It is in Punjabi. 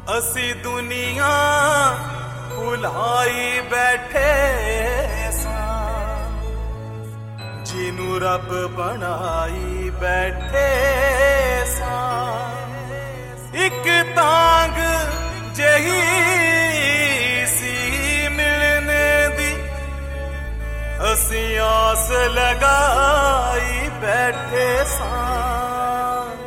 ਅਸੀਂ ਦੁਨੀਆ ਭੁਲਾਈ ਬੈਠੇ ਸਾਂ, ਜਿਹਨੂੰ ਰੱਬ ਬਣਾਈ ਬੈਠੇ ਸਾਂ। ਇੱਕ ਤਾਂਗ ਜਿਹੀ ਸੀ ਮਿਲਣੇ ਦੀ, ਅਸੀਂ ਆਸ ਲਗਾਈ ਬੈਠੇ